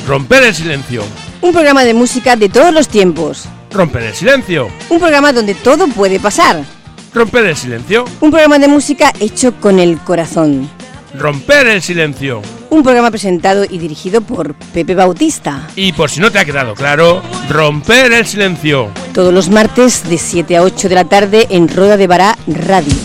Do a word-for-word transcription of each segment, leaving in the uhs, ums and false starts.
Romper el silencio. Un programa de música de todos los tiempos. Romper el silencio. Un programa donde todo puede pasar. Romper el silencio. Un programa de música hecho con el corazón. Romper el silencio. Un programa presentado y dirigido por Pepe Bautista. Y por si no te ha quedado claro, Romper el silencio. Todos los martes de siete a ocho de la tarde en Roda de Bará Radio.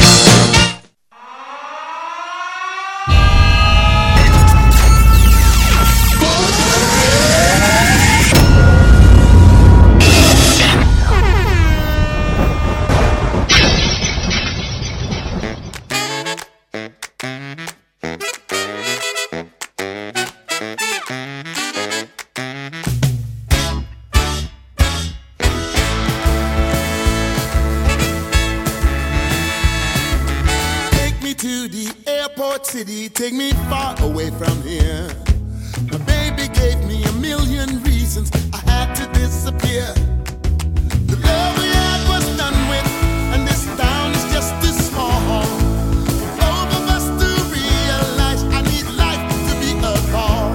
City, take me far away from here. My baby gave me a million reasons I had to disappear. The love we had was done with, and this town is just too small for both of us to realize I need life to be a call.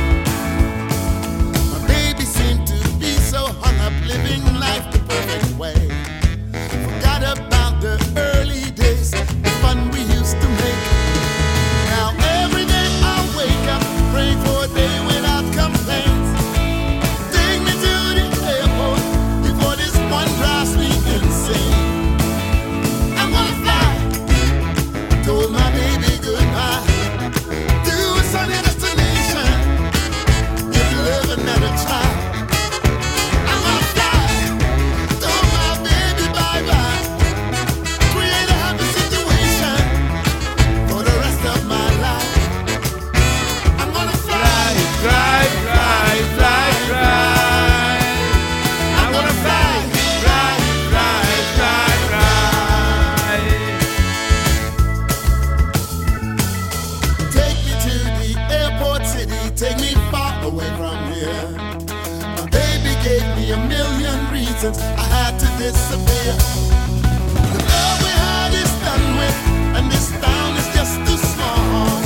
My baby seemed to be so hung up living life the perfect way. Forgot about the early days, the fun we used to make. Pray for a day without complaints. Take me to the airport before this one drives me insane. I'm gonna fly, told my baby goodbye, to a sunny destination, give love another try. I'm gonna fly, told my baby bye-bye, create a happy situation for the rest of my life. Fly, fly, fly, fly. I'm gonna fly, fly, fly, fly, fly. Take me to the airport city, take me far away from here. My baby gave me a million reasons I had to disappear. The love we had is done with, and this town is just too small.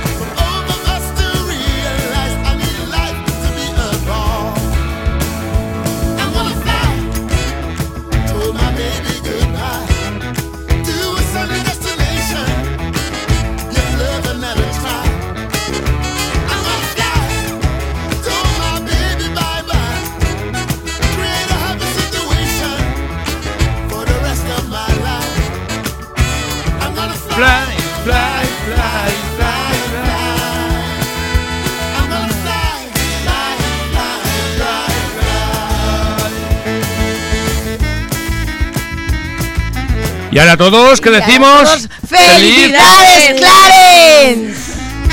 Fly, fly, fly, fly, fly. I'm gonna fly, fly, fly, fly, fly. Y ahora a todos, ¿qué decimos? Todos, ¡felicidades, Clarence!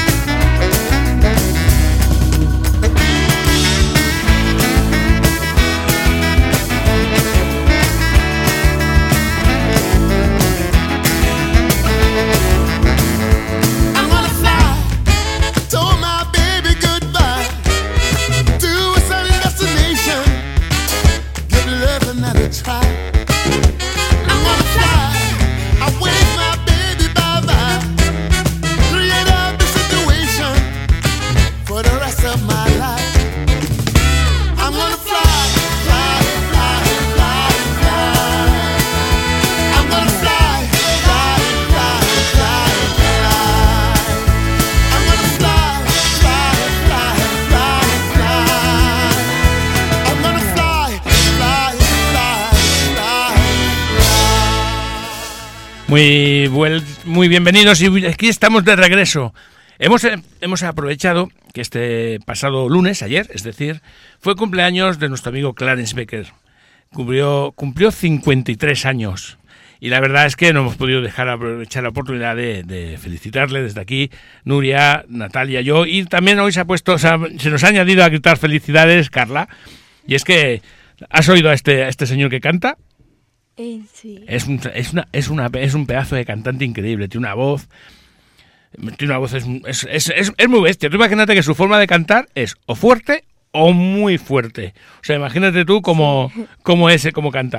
Muy, buen, muy bienvenidos y aquí estamos de regreso. Hemos, hemos aprovechado que este pasado lunes, ayer, es decir, fue cumpleaños de nuestro amigo Clarence Becker. Cumplió, cumplió cincuenta y tres años y la verdad es que no hemos podido dejar aprovechar la oportunidad de, de felicitarle desde aquí, Nuria, Natalia, yo, y también hoy se ha puesto, o sea, se nos ha añadido a gritar felicidades Carla, y es que ¿has oído a este, a este señor que canta? Eh, sí. Es un, es, una, es, una, es un pedazo de cantante increíble, tiene una voz, tiene una voz, es, es, es, es, es muy bestia. Tú imagínate que su forma de cantar es o fuerte o muy fuerte. O sea, imagínate tú cómo, sí. cómo es, cómo canta.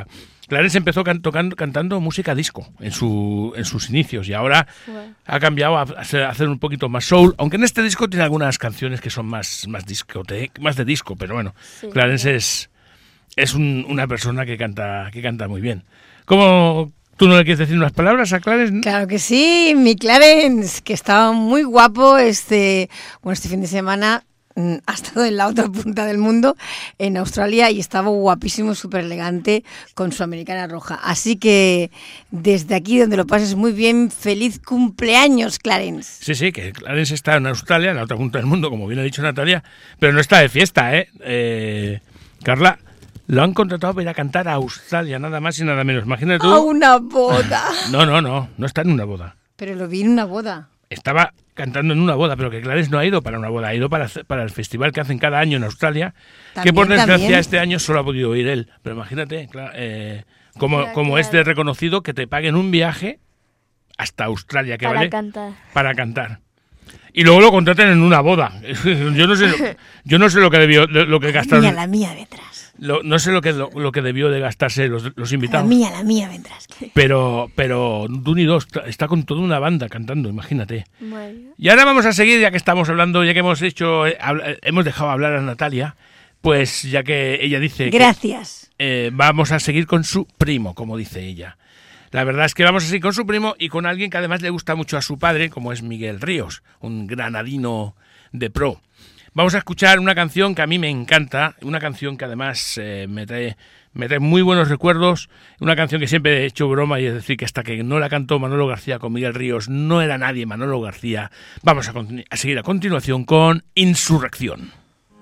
Clarence empezó can- tocando, cantando música disco en, su, en sus inicios y ahora Bueno. ha cambiado a hacer, a hacer un poquito más soul, aunque en este disco tiene algunas canciones que son más, más, discote- más de disco, pero bueno, Sí, Clarence claro. es, es un- una persona que canta, que canta muy bien. ¿Cómo tú no le quieres decir unas palabras a Clarence? Claro que sí, mi Clarence, que estaba muy guapo este, bueno, este fin de semana. mm, Ha estado en la otra punta del mundo, en Australia, y estaba guapísimo, súper elegante, con su americana roja. Así que desde aquí, donde lo pases muy bien, feliz cumpleaños, Clarence. Sí, sí, que Clarence está en Australia, en la otra punta del mundo, como bien ha dicho Natalia, pero no está de fiesta, ¿eh? eh Carla, lo han contratado para ir a cantar a Australia, nada más y nada menos. Imagínate tú. A una boda. No, no, no, no está en una boda. Pero lo vi en una boda. Estaba cantando en una boda, pero que Clarence no ha ido para una boda, ha ido para, para el festival que hacen cada año en Australia, que por También, desgracia también. este año solo ha podido ir él. Pero imagínate, cla- eh, como, Claro, como es claro. de reconocido que te paguen un viaje hasta Australia, que Para vale cantar. para cantar. Y luego lo contraten en una boda. Yo no sé, lo- yo no sé lo que debió, lo, lo que gastaron, Mía, la mía detrás. lo- no sé lo que lo, lo que debió de gastarse los, los La invitados. mía, la mía vendrás. Pero, pero Duni dos está, está con toda una banda cantando, imagínate. Bueno. Y ahora vamos a seguir, ya que estamos hablando, ya que hemos hecho, eh, habla- hemos dejado hablar a Natalia, pues ya que ella dice que Gracias. eh, vamos a seguir con su primo, como dice ella. La verdad es que vamos a seguir con su primo y con alguien que además le gusta mucho a su padre, como es Miguel Ríos, un granadino de pro. Vamos a escuchar una canción que a mí me encanta, una canción que además eh, me trae, me trae muy buenos recuerdos, una canción que siempre he hecho broma, y es decir, que hasta que no la cantó Manolo García con Miguel Ríos no era nadie Manolo García. Vamos a, continu- a seguir a continuación con Insurrección.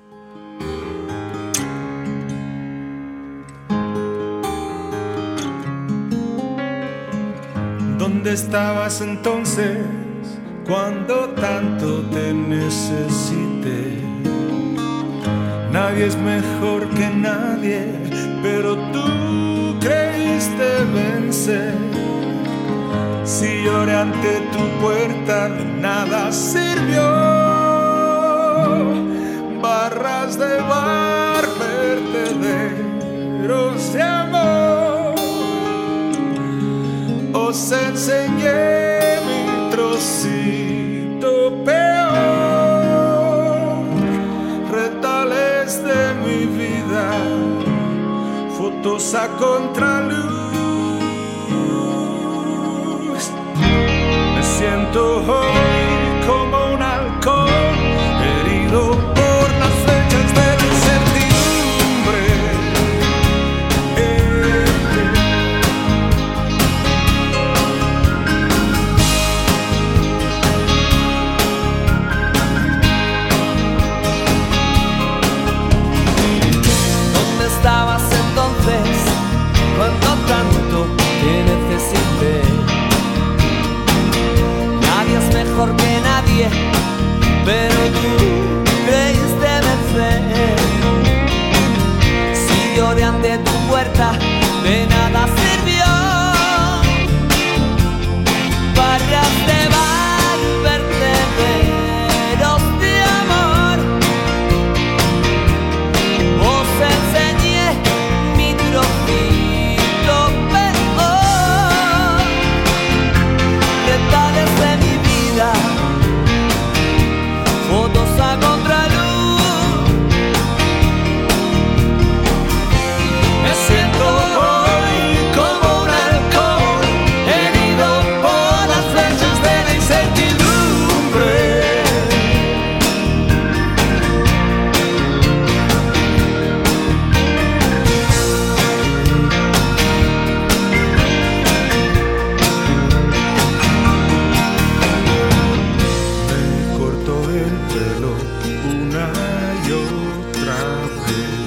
¿Dónde estabas entonces cuando tanto te necesité? Nadie es mejor que nadie, pero tú creíste vencer. Si lloré ante tu puerta, de nada sirvió. Barras de bar, vertederos de amor. Os enseñé mi trocito peor, retales de mi vida, fotos a contraluz. Me siento hoy como un halcón herido por las flechas de la incertidumbre. Eh, ¿Dónde estabas entonces cuando tanto te necesité? Nadie es mejor que nadie, pero tú creíste vencer. Si lloré ante tu puerta, de nada sirvió. Barras de bar, vertederos de amor. Os enseñé mi trocito peor, retales de mi vida, fotos a contraluz. Me siento hoy como un halcón herido por las flechas de la incertidumbre. Me cortó el pelo una y otra vez.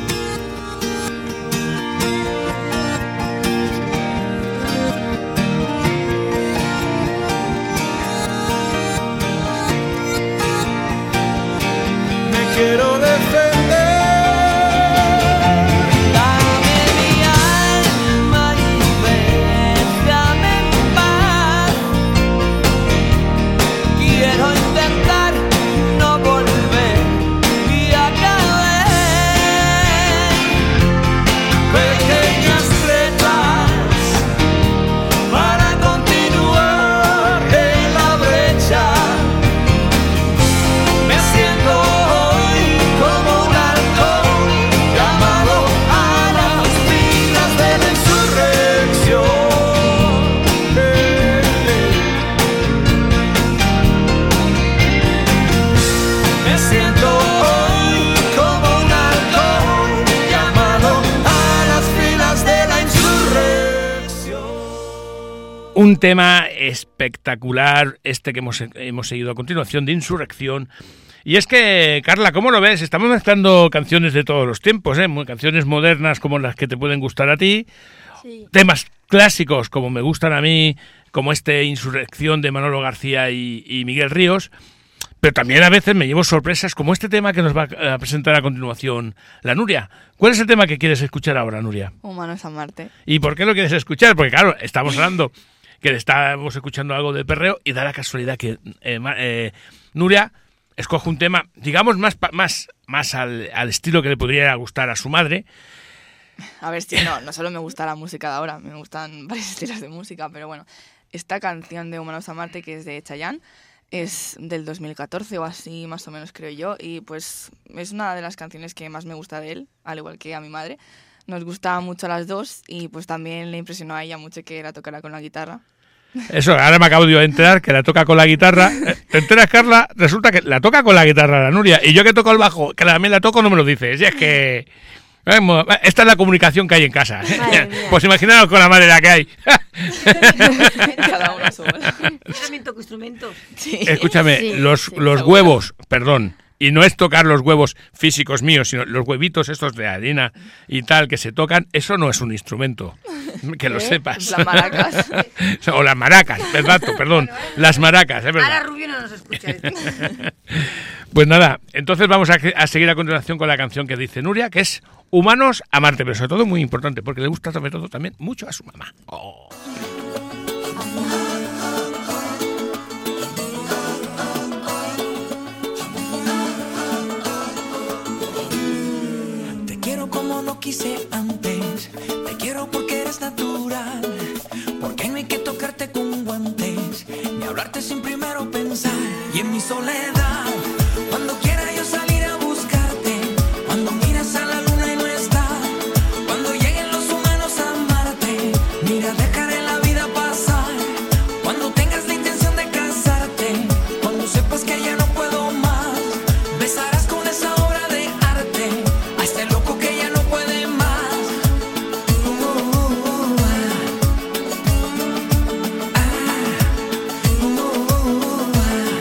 Me quiero defender. Dame mi alma y déjame en paz. Quiero intentar no volver y a caer. Pequeñas letras Un tema espectacular, este que hemos, hemos seguido a continuación, de Insurrección. Y es que, Carla, ¿cómo lo ves? Estamos mezclando canciones de todos los tiempos, ¿eh? Canciones modernas como las que te pueden gustar a ti, Sí. temas clásicos como me gustan a mí, como este Insurrección de Manolo García y, y Miguel Ríos, pero también a veces me llevo sorpresas como este tema que nos va a presentar a continuación la Nuria. ¿Cuál es el tema que quieres escuchar ahora, Nuria? Humanos a Marte. ¿Y por qué lo quieres escuchar? Porque claro, estamos hablando que estamos escuchando algo de perreo y da la casualidad que eh, eh, Nuria escoge un tema, digamos, más más más al, al estilo que le podría gustar a su madre. A ver, si no, no solo me gusta la música de ahora, me gustan varios estilos de música, pero bueno, esta canción de Humanos a Marte, que es de Chayanne, es del dos mil catorce o así, más o menos, creo yo, y pues es una de las canciones que más me gusta de él, al igual que a mi madre. Nos gustaba mucho a las dos y pues también le impresionó a ella mucho que la tocara con la guitarra. Eso, ahora me acabo de enterar que la toca con la guitarra. ¿Te enteras, Carla? Resulta que la toca con la guitarra la Nuria. Y yo que toco el bajo, que también la toco, no me lo dices. Y es que... esta es la comunicación que hay en casa. Pues imaginaos con la madre la que hay. Cada uno su bola. Yo también toco instrumentos. Sí. Escúchame, Sí, los, sí, los seguro. huevos, perdón, y no es tocar los huevos físicos míos, sino los huevitos estos de harina y tal que se tocan, eso no es un instrumento, que lo ¿Eh? sepas. Las maracas. O las maracas, exacto, perdón, las maracas, es Ahora verdad. Rubio no nos escucha. Pues nada, entonces vamos a, a seguir a continuación con la canción que dice Nuria, que es Humanos a Marte, pero sobre todo muy importante, porque le gusta sobre todo también mucho a su mamá. Oh. Te quiero como no quise antes. Te quiero porque eres natural. Porque no hay que tocarte con guantes, ni hablarte sin primero pensar. Y en mi soledad, cuando quiera yo salir a buscarte, cuando miras a la luna y no está, cuando lleguen los humanos a Marte, mira, dejaré la vida pasar. Cuando tengas la intención de casarte, cuando sepas que ya no puedo más, besarás con esa obra de arte a este loco que ya no puede más. Uh, uh, uh, ah. Ah. Uh, uh,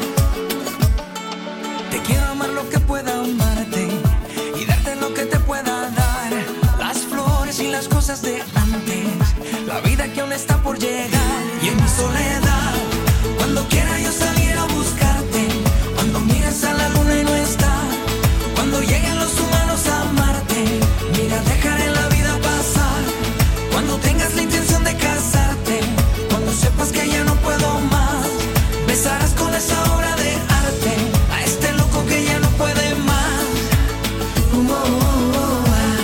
ah. Te quiero amar lo que pueda amarte y darte lo que te pueda dar, las flores y las cosas de antes, la vida que aún está por llegar. Y en mi soledad, cuando quiera yo salir a buscarte, cuando mires a la luna y no está, cuando lleguen los humanos a Marte, mira, dejaré la vida pasar. Cuando tengas la intención de casarte, cuando sepas que ya no puedo más, besarás con esa obra de arte a este loco que ya no puede más. Uh, uh, uh, ah.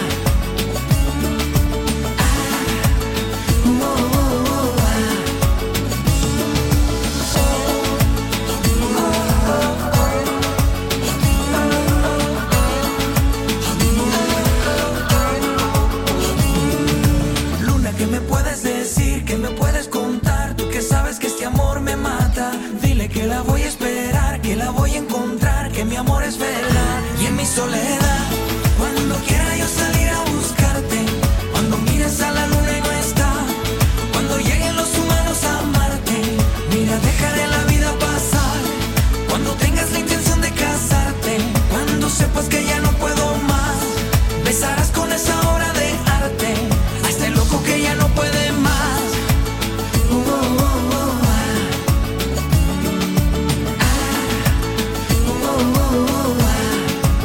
Ah. Uh, uh, uh, ah. Luna, ¿qué me puedes decir? ¿Qué me puedes contar? Tú que sabes que este amor me mata. Dile que la voy a esperar, que la voy a encontrar, que mi amor es verdad. Y en mi soledad, cuando quiera yo salir a buscarte, cuando mires a la luna y no está, cuando lleguen los humanos a Marte, mira, dejaré la vida pasar. Cuando tengas la intención de casarte, cuando sepas que ya no puedo más, besarás con esa obra de arte a este loco que ya no puede más. Uh, uh, uh, ah. Ah. Uh, uh, uh, ah.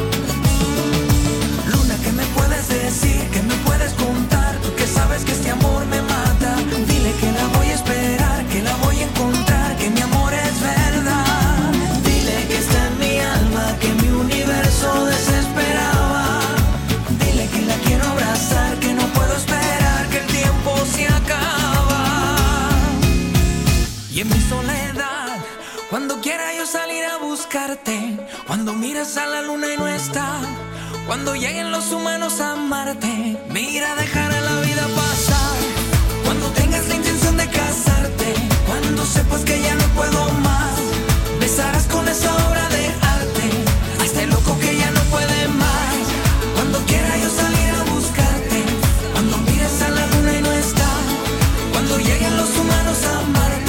Luna, ¿qué me puedes decir? ¿Qué me puedes contar? Tú que sabes que este amor me mata. Dile que la voy a esperar, que la voy a encontrar, que mi amor es verdad. Dile que está en mi alma, que mi universo desesperaba. Dile que la quiero abrazar, que no puedo esperar, que el tiempo se acaba. Y en mi soledad, cuando quiera yo salir a buscarte, cuando miras a la luna y no está, cuando lleguen los humanos a Marte, mira, dejaré la vida pasar. Cuando tengas la intención de casarte, cuando sepas que ya no puedo más, besarás con esa obra de arte a este loco que ya no puede más. Cuando quiera yo salir a buscarte, cuando mires a la luna y no está, cuando lleguen los humanos a Marte,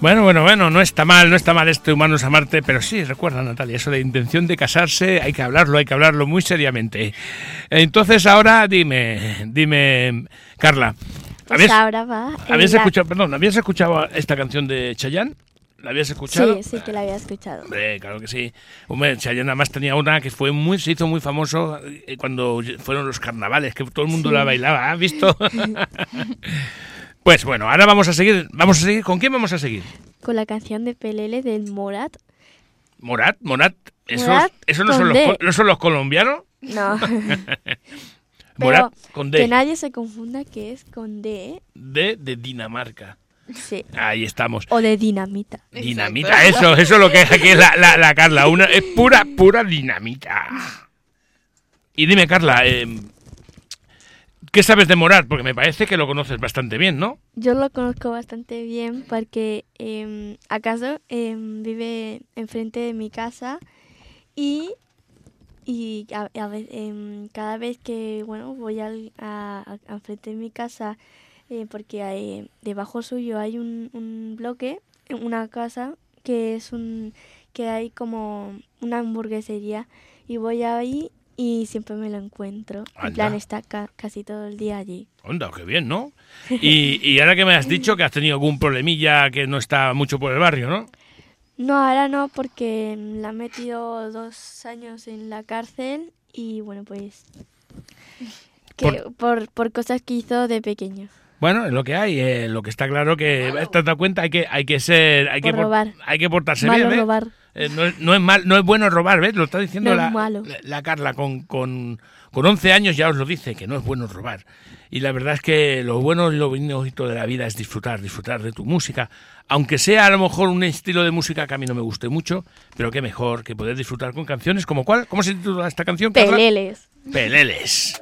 Bueno, bueno, bueno, no está mal, no está mal este Humanos a Marte, pero sí, recuerda, Natalia, eso de intención de casarse, hay que hablarlo, hay que hablarlo muy seriamente. Entonces ahora dime, dime, Carla, Pues ¿habías, ahora va. eh, ¿habías la- escuchado, perdón, ¿habías escuchado esta canción de Chayanne? ¿La habías escuchado? Sí, sí que la había escuchado. Hombre, claro que sí. Hombre, Chayanne además tenía una que fue muy, se hizo muy famoso eh, cuando fueron los carnavales, que todo el mundo Sí. la bailaba, ¿has visto? Pues bueno, ahora vamos a seguir, vamos a seguir, ¿con quién vamos a seguir? Con la canción de Pelele del Morat. Morat, Morat, ¿esos, Morat ¿esos no, con son los, D. col- no son los colombianos? No. Morat Pero con que D, nadie se confunda que es con D, ¿eh? D de Dinamarca. Sí. Ahí estamos. O de dinamita. Dinamita, eso, eso es lo que es aquí la, la, la Carla, una, es pura, pura dinamita. Y dime, Carla, eh, ¿qué sabes de Morat? Porque me parece que lo conoces bastante bien, ¿no? Yo lo conozco bastante bien porque eh, acaso eh, vive enfrente de mi casa y, y a, a ve- em, cada vez que bueno voy al, a, a, a frente de mi casa eh, porque hay, debajo suyo hay un, un bloque, una casa que es un que hay como una hamburguesería y voy ahí y siempre me lo encuentro. Anda. En plan está ca- casi todo el día allí. Onda, qué bien, ¿no? Y, y ahora que me has dicho que has tenido algún problemilla que no está mucho por el barrio, ¿no? No, ahora no, porque la han metido dos años en la cárcel y bueno, pues que por, por cosas que hizo de pequeño. Bueno, es lo que hay, eh, lo que está claro que te has dado cuenta, hay que, hay que ser, hay que, Por por- robar. hay que portarse Malo bien, ¿ves? robar. Eh, no, es, no es mal, no es bueno robar, ¿ves? Lo está diciendo No es la, malo. la, la Carla, con, con, con once años ya os lo dice, que no es bueno robar. Y la verdad es que lo bueno y lo bonito de la vida es disfrutar, disfrutar de tu música, aunque sea a lo mejor un estilo de música que a mí no me guste mucho, pero qué mejor que poder disfrutar con canciones como cuál, ¿cómo se titula esta canción, Carla? Peleles. Peleles.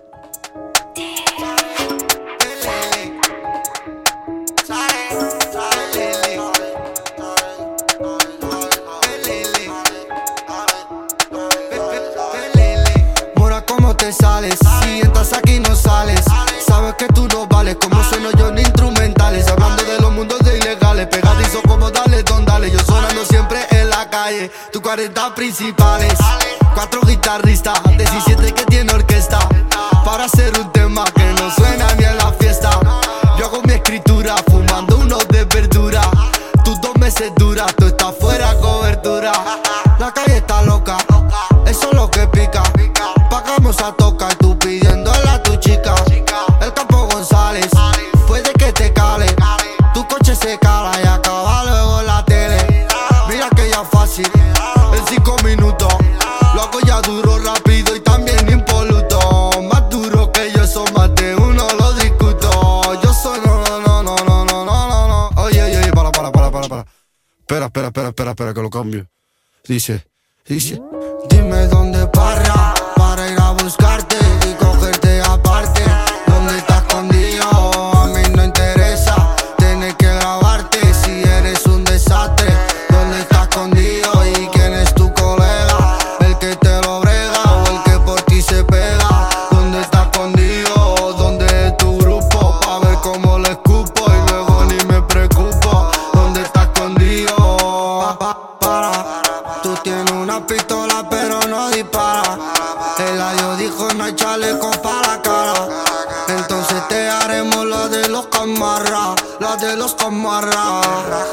Mora, ¿cómo te sales? Si entras aquí no sales. Sabes que tú no vales, como sueno yo en instrumentales. Hablando de los mundos de ilegales, pegadizo como dale, don dale. Yo sonando siempre en la calle, tus cuarenta principales. Cuatro guitarristas, diecisiete que tiene orquesta. Para hacer un tema que no suena ni en la fiesta. Yo hago mi escritura, fumando unos de verdura. Tus dos meses duras, tú estás fuera cobertura. La calle está loca, eso es lo que pica. Pagamos a tocar, tú pidiéndole a tu chica. El Campo González, puede que te cale. Tu coche se cala y acaba luego en la tele. Mira que ya fácil, en cinco minutos. Lo hago ya duro, rápido y también impoluto. Más duro que yo, son más de uno, lo discuto. Yo soy no, no, no, no, no, no, no, no, no. Oye, oye, oye, para, para, para, para, para. Espera, espera, espera, espera, espera, que lo cambio. Dice, dice. Dime dónde parra, para ir a buscarte y cogerte aparte. ¿Dónde estás escondido? A mí no interesa tener que grabarte si eres un desastre. ¿Dónde estás escondido y quién es tu colega? El que te lo brega o el que por ti se pega. ¿Dónde estás escondido? ¿Dónde es tu grupo? Pa' ver cómo le escupo y luego ni me preocupo. ¿Dónde estás escondido? Pa, pa, para. Tú tienes una pistola pero no dispara. El ayo dijo no hay chaleco para la cara. Entonces te haremos la de los camarras, la de los camarras.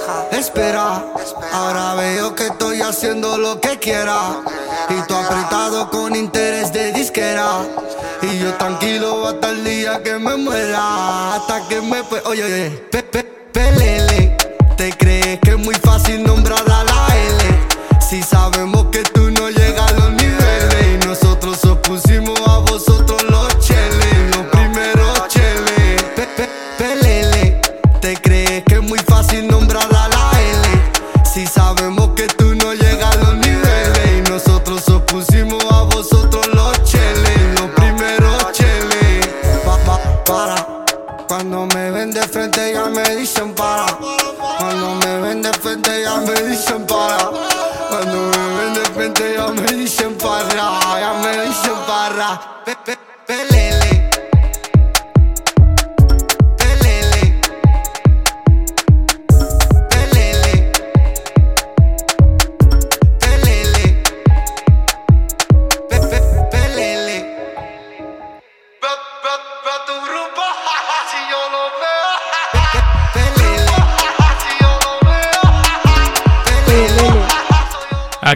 Espera, ahora veo que estoy haciendo lo que quiera. Y tú apretado con interés de disquera. Y yo tranquilo hasta el día que me muera. Hasta que me fue, oye, oye, pe, pe, pelele. ¿Te crees que es muy fácil nombrar a la L? Si sabemos que tú no llegas a los niveles. Y nosotros os pusimos a vosotros los cheles, los primeros cheles. Pe, pe, pelele. ¿Te crees que es muy fácil nombrar a la L? Si sabemos que tú no llegas a los niveles. Y nosotros os pusimos a vosotros los cheles, los primeros cheles. Pa, pa, para. Cuando me ven de frente ya me dicen para. Cuando me ven de frente ya me dicen para. Cuando me ven de frente ya me dicen para. Ya me dicen para. Pe, pe, pelele. Pelele. Pelele.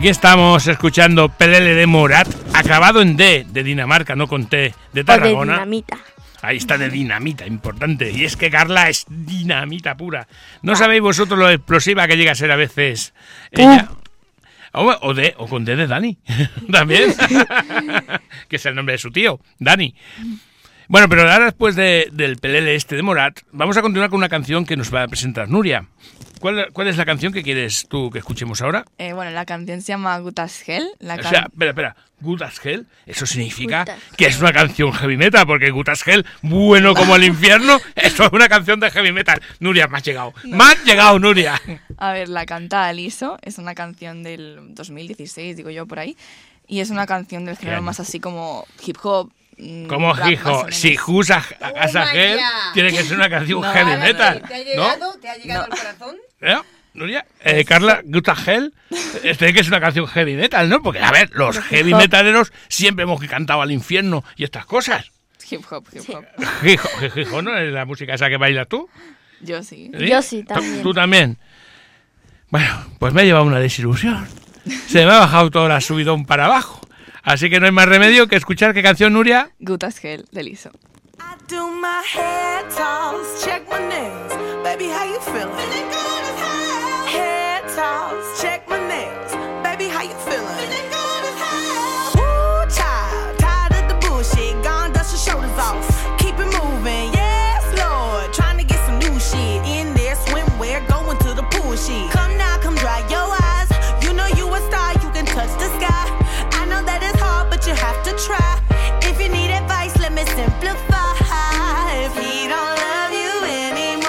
Aquí estamos escuchando Pelele de Morat, acabado en D, de Dinamarca, no con T, de Tarragona. O de dinamita. Ahí está, de dinamita, importante. Y es que Carla es dinamita pura. ¿No sabéis vosotros lo explosiva que llega a ser a veces ella? O, o, de, o con D de Dani, también. Que es el nombre de su tío, Dani. Bueno, pero ahora después de, del pelele este de Morat, vamos a continuar con una canción que nos va a presentar Nuria. ¿Cuál, cuál es la canción que quieres tú que escuchemos ahora? Eh, bueno, la canción se llama Good as Hell. La O can- sea, espera, espera, Good as Hell, eso significa Good as que es una canción heavy metal, porque Good as Hell, bueno como el infierno, eso es una canción de heavy metal. Nuria, me has llegado, me has llegado, Nuria. A ver, la canta Aliso, es una canción del dos mil dieciséis, digo yo, por ahí. Y es una canción del género más así como hip hop. mm, Como rap, más o hijo, menos. si Jusa as a Hell, God. tiene que ser una canción No, heavy no, no, metal, ¿Te ha ¿no? llegado? ¿Te ha llegado al corazón? ¿Eh? Nuria, eh, Carla, Good as Hell, este que es una canción heavy metal, ¿no? Porque, a ver, los heavy metaleros siempre hemos cantado al infierno y estas cosas. Hip hop, hip hop. Hijo, hijo, ¿no? Es la música esa que bailas tú. Yo sí. Yo sí, ¿Tú- también. ¿Tú también? Bueno, pues me ha llevado una desilusión. Se me ha bajado toda la subidón para abajo. Así que no hay más remedio que escuchar qué canción, Nuria. Good as Hell, de Aliso. I do my head toss, check my nails. Baby, how you feeling? Feeling good as hell. Head toss, check my nails. Baby, how you feeling? Feeling good as hell. Woo, child, tired of the bullshit. Gone, dust your shoulders off. Keep it moving, yes, Lord. Trying to get some new shit in there. Swimwear, going to the pool sheet. Come now, come dry your eyes. You know you a star, you can touch the sky. I know that it's hard, but you have to try. If you need advice, let me simplify. If he don't love you anymore,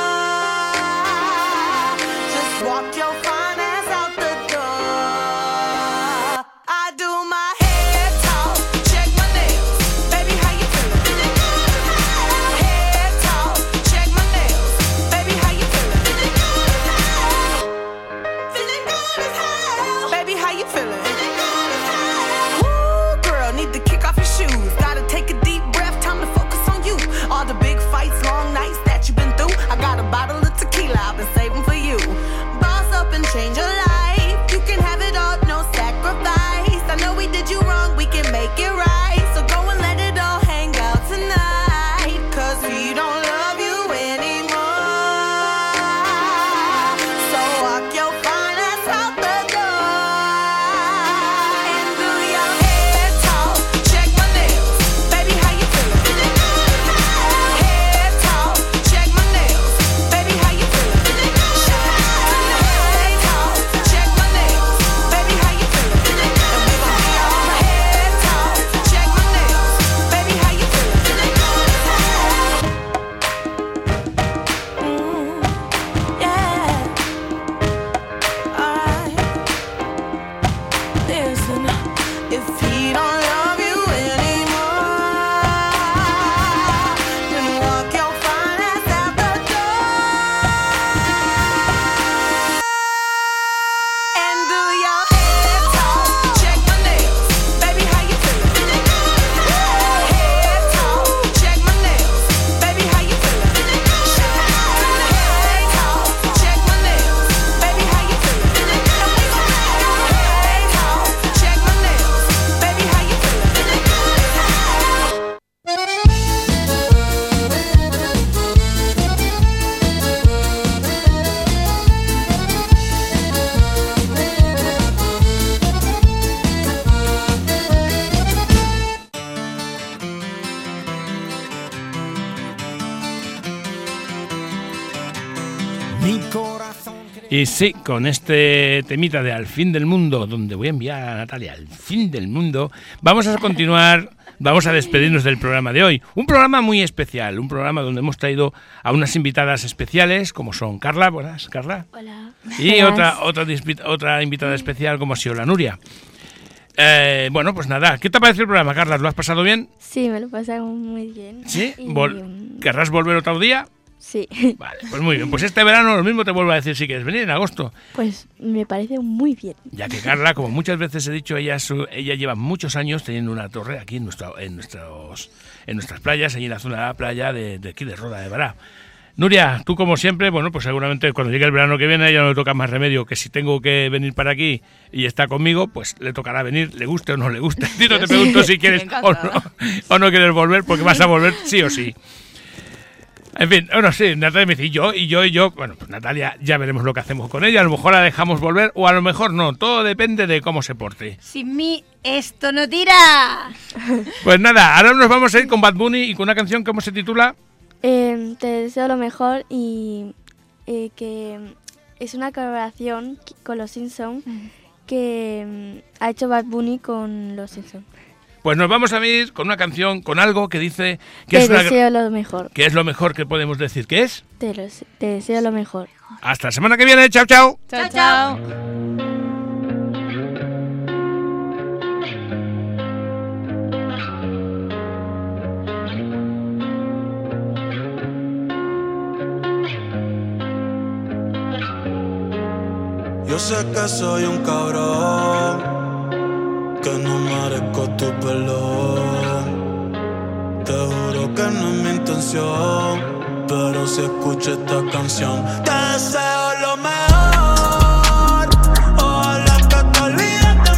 just walk your fine ass out the door. I do my head talk, check my nails. Baby, how you feeling? Head talk, check my nails. Baby, how you feeling? Feeling good as hell. Baby, how you feeling? Woo, girl, need to kick off your shoes. Gotta take a deep breath, time to focus on you. All the big fights, long nights that you've been through. I got a bottle of tequila I've been saving for you. Boss up and change your life. You can have it all, no sacrifice. I know we did you wrong, we can make it right. So go and let it all hang out tonight. Cause he don't love you anymore. So walk your fine ass out the door. And do your head talk, check my nails. Baby, how you feeling? Head talk, check my nails. Baby, how you feeling? Head talk, check my nails. Baby, how you feeling? And we gon' be all head talk, check my nails. Baby, how you feeling? Mm, yeah. Alright. Listen, if he don't love you anymore, then walk your fine ass out the door. And do your head talk, check my nails. Baby, how you feeling? Head talk, check my nails. Baby, how you feeling? Head talk, check my nails. Baby, how you feeling? And we gon' head talk, check my nails. Baby, how you feeling? Y sí, con este temita de Al fin del mundo, donde voy a enviar a Natalia al fin del mundo, vamos a continuar, vamos a despedirnos del programa de hoy. Un programa muy especial, un programa donde hemos traído a unas invitadas especiales, como son Carla, buenas, Carla. Hola. Y Buenas. otra, otra, dispi- otra invitada especial, como ha sido la Nuria. Eh, bueno, pues nada, ¿qué te parece el programa, Carla? ¿Lo has pasado bien? Sí, me lo pasaron muy bien. ¿Sí? Y, Vol- mm, ¿Querrás volver otro día? sí. Vale, pues muy bien. Pues este verano lo mismo te vuelvo a decir si quieres venir en agosto. Pues me parece muy bien. Ya que Carla, como muchas veces he dicho, ella, su- ella lleva muchos años teniendo una torre aquí en, nuestra, en, nuestros, en nuestras playas, allí en la zona de la playa de, de aquí de Roda de Bará. Nuria, tú como siempre, bueno, pues seguramente cuando llegue el verano que viene ya no le toca más remedio que si tengo que venir para aquí y está conmigo, pues le tocará venir, le guste o no le guste. Y no te pregunto si quieres o no, o no quieres volver, porque vas a volver sí o sí. En fin, bueno, sí, Natalia me dice, y yo, y yo, y yo, bueno, pues Natalia, ya veremos lo que hacemos con ella, a lo mejor la dejamos volver o a lo mejor no, todo depende de cómo se porte. Sin mí esto no tira. Pues nada, ahora nos vamos a ir con Bad Bunny y con una canción, ¿cómo se titula? Eh, te deseo lo mejor y eh, que es una colaboración con los Simpsons que mm, ha hecho Bad Bunny con los Simpsons. Pues nos vamos a ir con una canción, con algo que dice que Te es, una, deseo lo mejor. que es lo mejor que podemos decir. ¿Qué es? Te, lo, te deseo lo mejor. Hasta la semana que viene. Chao, chao. Chao, chao. Yo sé que soy un cabrón, que no merezco tu perdón. Te juro que no es mi intención, pero si escucho esta canción, te deseo lo mejor. Ojalá que te olvides de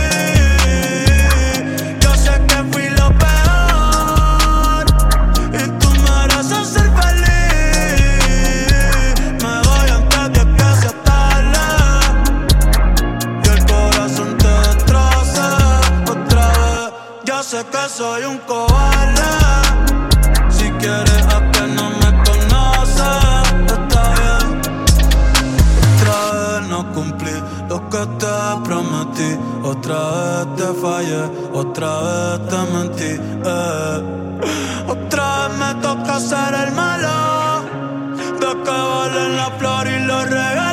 mí. Yo sé que fui lo peor y tú mereces ser feliz. Me voy antes de que sea tarde y el corazón te destroce otra vez. Yo sé que soy un cobarde. Si quieres a que no me conoces, está bien. Otra vez no cumplí lo que te prometí. Otra vez te fallé, otra vez te mentí, eh. Otra vez me toca ser el malo, de que valen la flor y los regalos.